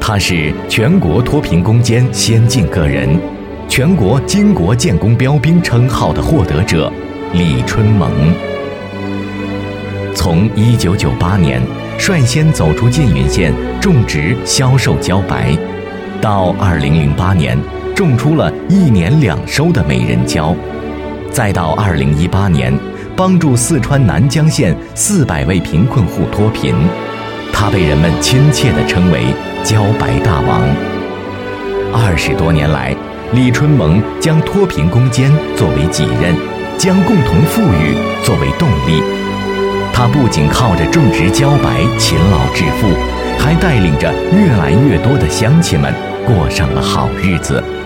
他是全国脱贫攻坚先进个人、全国经国建功标兵称号的获得者李春蒙。从1998年率先走出缙云县种植销售茭白，到2008年种出了1年2收的美人蕉，再到2018年帮助四川南江县400位贫困户脱贫，他被人们亲切地称为茭白大王。20多年来，李春蒙将脱贫攻坚作为己任，将共同富裕作为动力。他不仅靠着种植茭白勤劳致富，还带领着越来越多的乡亲们过上了好日子。